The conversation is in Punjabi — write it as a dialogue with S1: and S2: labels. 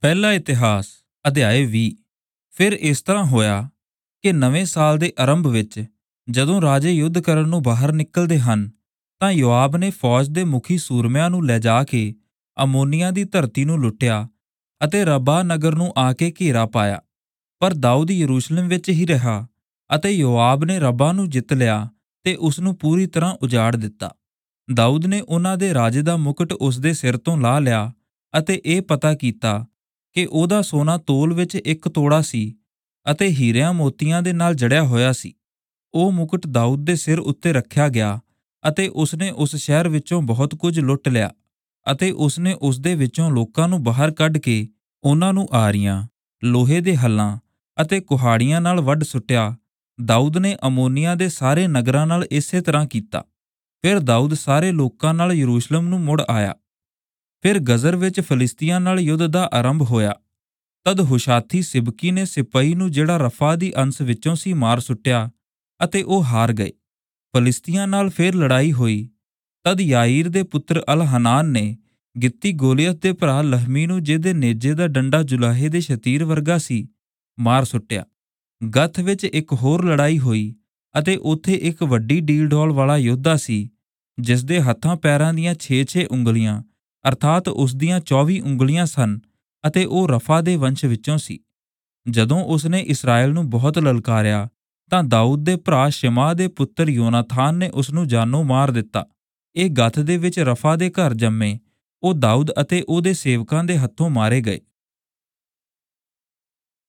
S1: ਪਹਿਲਾ ਇਤਿਹਾਸ ਅਧਿਆਇ 20। ਫਿਰ ਇਸ ਤਰ੍ਹਾਂ ਹੋਇਆ ਕਿ ਨਵੇਂ ਸਾਲ ਦੇ ਆਰੰਭ ਵਿੱਚ ਜਦੋਂ ਰਾਜੇ ਯੁੱਧ ਕਰਨ ਨੂੰ ਬਾਹਰ ਨਿਕਲਦੇ ਹਨ, ਤਾਂ ਯੋਆਬ ਨੇ ਫੌਜ ਦੇ ਮੁਖੀ ਸੂਰਮਿਆਂ ਨੂੰ ਲੈ ਜਾ ਕੇ ਅਮੋਨੀਆਂ ਦੀ ਧਰਤੀ ਨੂੰ ਲੁੱਟਿਆ ਅਤੇ ਰੱਬਾ ਨਗਰ ਨੂੰ ਆ ਕੇ ਘੇਰਾ ਪਾਇਆ। ਪਰ ਦਾਊਦ ਯਰੂਸ਼ਲਮ ਵਿੱਚ ਹੀ ਰਿਹਾ ਅਤੇ ਯੋਆਬ ਨੇ ਰੱਬਾ ਨੂੰ ਜਿੱਤ ਲਿਆ ਤੇ ਉਸ ਨੂੰ ਪੂਰੀ ਤਰ੍ਹਾਂ ਉਜਾੜ ਦਿੱਤਾ। ਦਾਊਦ ਨੇ ਉਹਨਾਂ ਦੇ ਰਾਜੇ ਦਾ ਮੁਕਟ ਉਸ ਦੇ ਸਿਰ ਤੋਂ ਲਾਹ ਲਿਆ ਅਤੇ ਇਹ ਪਤਾ ਕੀਤਾ ਕਿ ਉਹਦਾ ਸੋਨਾ ਤੋਲ ਵਿੱਚ 1 ਤੋੜਾ ਸੀ ਅਤੇ ਹੀਰਿਆਂ ਮੋਤੀਆਂ ਦੇ ਨਾਲ ਜੜਿਆ ਹੋਇਆ ਸੀ। ਉਹ ਮੁਕਟ ਦਾਊਦ ਦੇ ਸਿਰ ਉੱਤੇ ਰੱਖਿਆ ਗਿਆ ਅਤੇ ਉਸਨੇ ਉਸ ਸ਼ਹਿਰ ਵਿੱਚੋਂ ਬਹੁਤ ਕੁਝ ਲੁੱਟ ਲਿਆ ਅਤੇ ਉਸਨੇ ਉਸ ਦੇ ਵਿੱਚੋਂ ਲੋਕਾਂ ਨੂੰ ਬਾਹਰ ਕੱਢ ਕੇ ਉਹਨਾਂ ਨੂੰ ਆਰੀਆਂ, ਲੋਹੇ ਦੇ ਹੱਲਾਂ ਅਤੇ ਕੁਹਾੜੀਆਂ ਨਾਲ ਵੱਢ ਸੁੱਟਿਆ। ਦਾਊਦ ਨੇ ਅਮੋਨੀਆਂ ਦੇ ਸਾਰੇ ਨਗਰਾਂ ਨਾਲ ਇਸੇ ਤਰ੍ਹਾਂ ਕੀਤਾ। ਫਿਰ ਦਾਊਦ ਸਾਰੇ ਲੋਕਾਂ ਨਾਲ ਯਰੂਸ਼ਲਮ ਨੂੰ ਮੁੜ ਆਇਆ। ਫਿਰ ਗਜ਼ਰ ਵਿੱਚ ਫਲਿਸਤੀਆਂ ਨਾਲ ਯੁੱਧ ਦਾ ਆਰੰਭ ਹੋਇਆ। ਤਦ ਹੁਸ਼ਾਥੀ ਸਿਬਕੀ ਨੇ ਸਿਪਾਹੀ ਨੂੰ ਜਿਹੜਾ ਰਫਾ ਦੀ ਅੰਸ ਵਿੱਚੋਂ ਸੀ ਮਾਰ ਸੁੱਟਿਆ ਅਤੇ ਉਹ ਹਾਰ ਗਏ। ਫਲਿਸਤੀਆਂ ਨਾਲ ਫਿਰ ਲੜਾਈ ਹੋਈ। ਤਦ ਯਾਈਰ ਦੇ ਪੁੱਤਰ ਅਲ-ਹਨਾਨ ਨੇ ਗਿੱਤੀ ਗੋਲੀਅਥ ਦੇ ਭਰਾ ਲਹਮੀ ਨੂੰ, ਜਿਹਦੇ ਨੇਜੇ ਦਾ ਡੰਡਾ ਜੁਲਾਹੇ ਦੇ ਸ਼ਤੀਰ ਵਰਗਾ ਸੀ, ਮਾਰ ਸੁੱਟਿਆ। ਗਥ ਵਿੱਚ ਇੱਕ ਹੋਰ ਲੜਾਈ ਹੋਈ ਅਤੇ ਉੱਥੇ ਇੱਕ ਵੱਡੀ ਡੀਲ ਡੌਲ ਵਾਲਾ ਯੋਧਾ ਸੀ, ਜਿਸ ਦੇ ਹੱਥਾਂ ਪੈਰਾਂ ਦੀਆਂ 6-6 ਉਂਗਲੀਆਂ ਅਰਥਾਤ ਉਸ ਦੀਆਂ 24 ਉਂਗਲੀਆਂ ਸਨ ਅਤੇ ਉਹ ਰਫਾ ਦੇ ਵੰਸ਼ ਵਿੱਚੋਂ ਸੀ। ਜਦੋਂ ਉਸਨੇ ਇਸਰਾਏਲ ਨੂੰ ਬਹੁਤ ਲਲਕਾਰਿਆ ਤਾਂ ਦਾਊਦ ਦੇ ਭਰਾ ਸ਼ਿਮਾ ਦੇ ਪੁੱਤਰ ਯੋਨਾਥਾਨ ਨੇ ਉਸ ਨੂੰ ਜਾਨੋਂ ਮਾਰ ਦਿੱਤਾ। ਇਹ ਗਥ ਦੇ ਵਿੱਚ ਰਫਾ ਦੇ ਘਰ ਜੰਮੇ। ਉਹ ਦਾਊਦ ਅਤੇ ਉਹਦੇ ਸੇਵਕਾਂ ਦੇ ਹੱਥੋਂ ਮਾਰੇ ਗਏ।